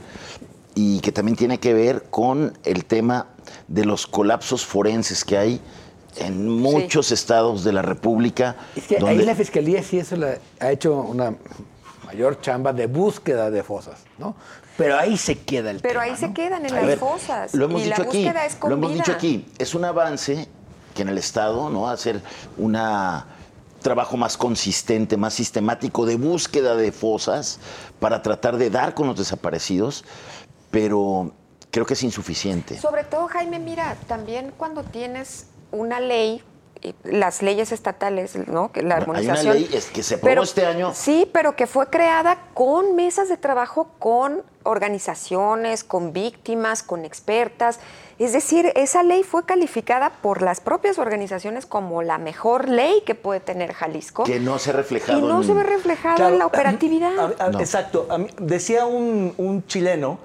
y que también tiene que ver con el tema de los colapsos forenses que hay en muchos sí. estados de la República. Es que donde... ahí la Fiscalía sí eso la, ha hecho una mayor chamba de búsqueda de fosas, ¿no? Pero ahí se queda el Pero tema, ahí ¿no? se quedan en A las ver, fosas. Lo hemos y dicho la aquí, búsqueda es con lo hemos vida. dicho aquí. Es un avance que en el Estado, ¿no?, hacer un trabajo más consistente, más sistemático de búsqueda de fosas para tratar de dar con los desaparecidos, pero creo que es insuficiente. Sobre todo, Jaime, mira, también cuando tienes una ley, las leyes estatales, ¿no?, que la armonización. Hay una ley que se aprobó pero, este año. Sí, pero que fue creada con mesas de trabajo, con organizaciones, con víctimas, con expertas. Es decir, esa ley fue calificada por las propias organizaciones como la mejor ley que puede tener Jalisco. Que no se ha reflejado. Y no en... se ve reflejado claro, en la operatividad. A mí, a, a, no. Exacto. A mí, decía un, un chileno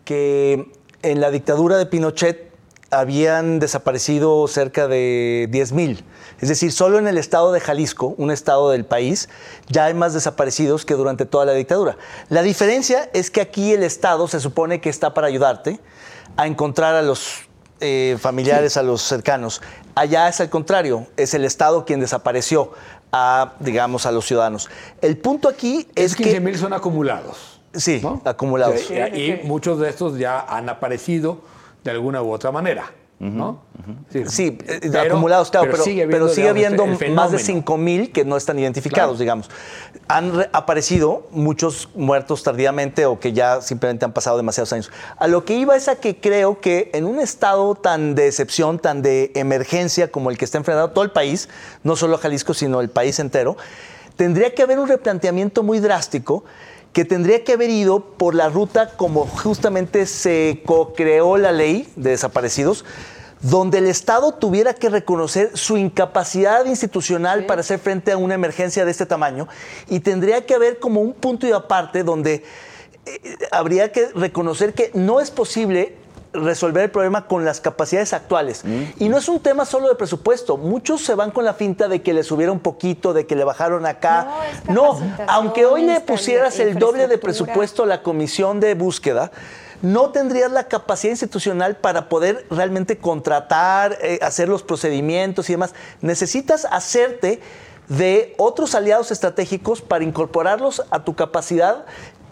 que en la dictadura de Pinochet habían desaparecido cerca de diez mil. Es decir, solo en el estado de Jalisco, un estado del país, ya hay más desaparecidos que durante toda la dictadura. La diferencia es que aquí el Estado se supone que está para ayudarte a encontrar a los eh, familiares, sí. a los cercanos. Allá es al contrario, es el Estado quien desapareció a, digamos, a los ciudadanos. El punto aquí es, es que... quince que... mil son acumulados. Sí, ¿no? acumulados. Sí, y, y muchos de estos ya han aparecido de alguna u otra manera, ¿no? Uh-huh. Sí, sí pero, acumulados, claro, pero, pero sigue habiendo, pero sigue habiendo digamos, más de cinco mil que no están identificados, claro. digamos. Han re- aparecido muchos muertos tardíamente o que ya simplemente han pasado demasiados años. A lo que iba es a que creo que en un estado tan de excepción, tan de emergencia como el que está enfrentando todo el país, no solo Jalisco, sino el país entero, tendría que haber un replanteamiento muy drástico que tendría que haber ido por la ruta como justamente se co-creó la ley de desaparecidos, donde el Estado tuviera que reconocer su incapacidad institucional sí. para hacer frente a una emergencia de este tamaño, y tendría que haber como un punto y aparte donde eh, habría que reconocer que no es posible resolver el problema con las capacidades actuales. Mm. Y no es un tema solo de presupuesto. Muchos se van con la finta de que le subieron un poquito, de que le bajaron acá. No, no aunque hoy le pusieras el doble de presupuesto a la comisión de búsqueda, no tendrías la capacidad institucional para poder realmente contratar, eh, hacer los procedimientos y demás. Necesitas hacerte de otros aliados estratégicos para incorporarlos a tu capacidad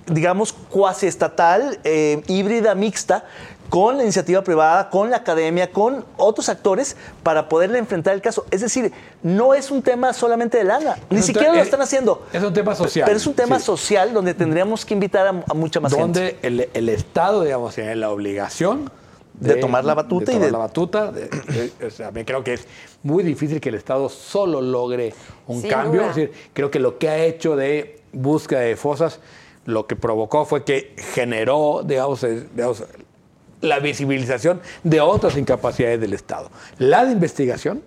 digamos, cuasi estatal, eh, híbrida, mixta, con la iniciativa privada, con la academia, con otros actores para poderle enfrentar el caso. Es decir, no es un tema solamente de lana, ni Es siquiera te- lo están haciendo. Es un tema social. Pero es un tema sí. social donde tendríamos que invitar a, a mucha más gente. Donde el, el Estado, digamos, tiene la obligación De tomar la batuta de y tomar de- la batuta. de- de- o sea, me creo que es muy difícil que el Estado solo logre un Sin cambio. duda. Es decir, creo que lo que ha hecho de búsqueda de fosas, lo que provocó fue que generó, digamos, eh, digamos, la visibilización de otras incapacidades del Estado. La de investigación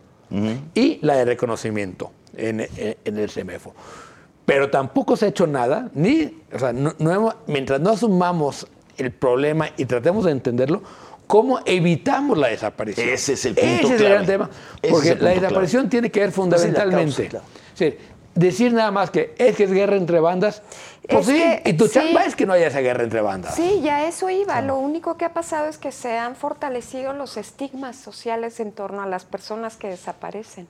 y la de reconocimiento en, en- en el CEMEFO. Pero tampoco se ha hecho nada, ni, o sea, no- no hemos- mientras no asumamos el problema y tratemos de entenderlo, ¿cómo evitamos la desaparición? Ese es el punto Ese es el clave. gran tema. Ese Porque es el la punto desaparición tiene que ver fundamentalmente. causa, claro. Es decir, decir nada más que es que es guerra entre bandas, pues Es sí, que y tu sí. chamba es que no haya esa guerra entre bandas. Sí, ya eso iba. Lo único que ha pasado es que se han fortalecido los estigmas sociales en torno a las personas que desaparecen.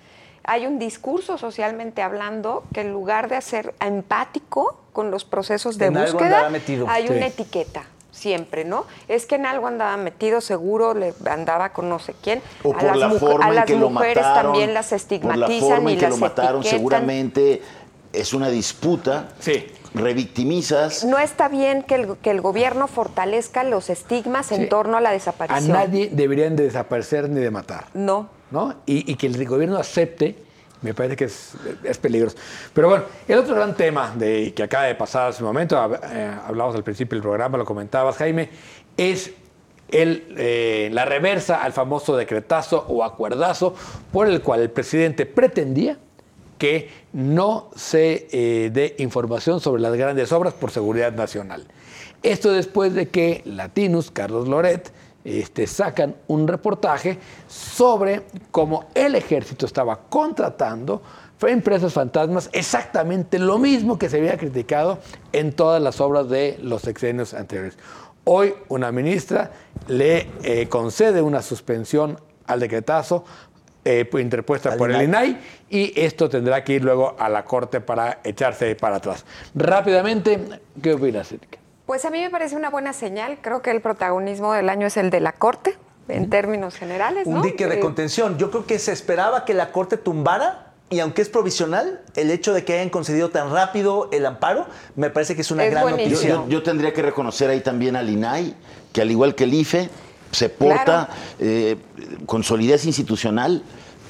Hay un discurso socialmente hablando que en lugar de ser empático con los procesos de En algo búsqueda, andaba metido. hay Sí. una etiqueta. Siempre, ¿no? Es que en algo andaba metido, seguro le andaba con no sé quién. O a por las, la muj- forma a en las que lo mujeres mataron. también las Por la estigmatizan forma y en que las lo mataron, etiquetan. seguramente es una disputa. Sí. Revictimizas. No está bien que el, que el gobierno fortalezca los estigmas Sí. en torno a la A desaparición. nadie deberían de desaparecer ni de matar. No. ¿No? Y, y que el gobierno acepte, me parece que es, es peligroso. Pero bueno, el otro gran tema de, que acaba de pasar hace un momento, hab- eh, hablamos al principio del programa, lo comentabas, Jaime, es el, eh, la reversa al famoso decretazo o acuerdazo por el cual el presidente pretendía que no se eh, dé información sobre las grandes obras por seguridad nacional. Esto después de que Latinus, Carlos Loret, este, sacan un reportaje sobre cómo el ejército estaba contratando empresas fantasmas, exactamente lo mismo que se había criticado en todas las obras de los sexenios anteriores. Hoy una ministra le eh, concede una suspensión al decretazo eh, interpuesta Al por el I N A I. I N A I y esto tendrá que ir luego a la Corte para echarse para atrás. Rápidamente, ¿qué opinas, Erika? Pues a mí me parece una buena señal. Creo que el protagonismo del año es el de la Corte, en términos generales, Un ¿no? dique de Eh, contención. Yo creo que se esperaba que la Corte tumbara, y aunque es provisional, el hecho de que hayan concedido tan rápido el amparo, me parece que es una Es gran buenísimo. noticia. Yo, yo tendría que reconocer ahí también al I N A I, que al igual que el I F E, se porta Claro. eh, con solidez institucional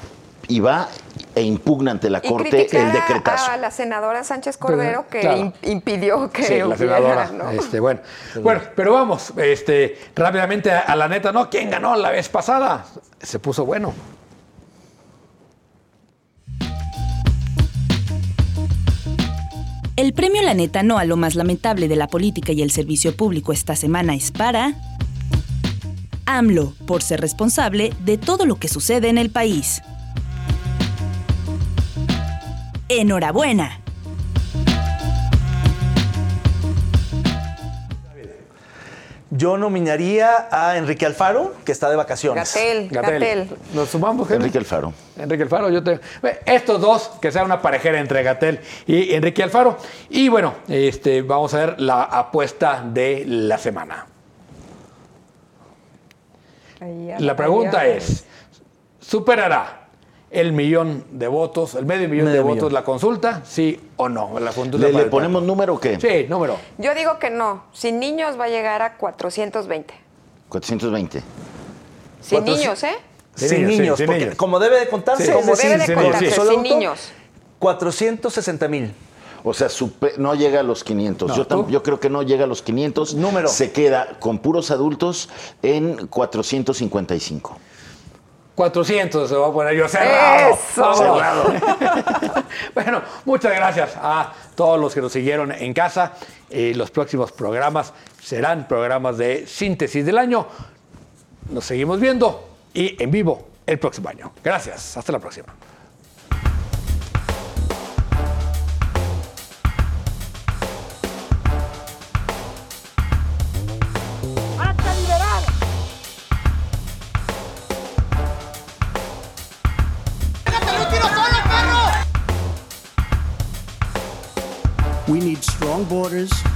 y va e impugna ante la Y Corte criticar el decretazo. a la senadora Sánchez Cordero que Claro. im- impidió que Sí, la hubiera, senadora. ¿no? Este, bueno. bueno, pero vamos, este, rápidamente a, a la neta, ¿no? ¿Quién ganó la vez pasada? Se puso bueno. El premio La Neta No a lo más lamentable de la política y el servicio público esta semana es para AMLO, por ser responsable de todo lo que sucede en el país. ¡Enhorabuena! Yo nominaría a Enrique Alfaro, que está de vacaciones. Gatel, Gatel. ¿Nos sumamos, Jaime? Enrique Alfaro. Enrique Alfaro, yo te... Estos dos, que sea una parejera entre Gatel y Enrique Alfaro. Y bueno, este, vamos a ver la apuesta de la semana. Ahí, La pregunta ahí, es, ¿superará el millón de votos, el medio millón Medio de votos millón. la consulta? ¿Sí o no? La consulta ¿Le, para le el ponemos pueblo. número o qué? Sí, número. Yo digo que no. Sin niños va a llegar a cuatrocientos veinte. cuatrocientos veinte. Sin Cuatrocientos- niños, ¿eh? Sin Sin niños, niños, sí, sin porque niños. como debe de contarse, Sí. es Como decir, debe de con contarse, solo sin auto, niños. cuatrocientos sesenta mil. O sea, supe- no llega a los quinientos. No, yo, tam- ¿tú? yo creo que no llega a los quinientos. Número. Se queda con puros adultos en cuatrocientos cincuenta y cinco. cuatrocientos se va a poner yo cerrado. ¡Eso! Vámonos. Bueno, muchas gracias a todos los que nos siguieron en casa. Eh, los próximos programas serán programas de síntesis del año. Nos seguimos viendo y en vivo el próximo año. Gracias. Hasta la próxima. We need strong borders,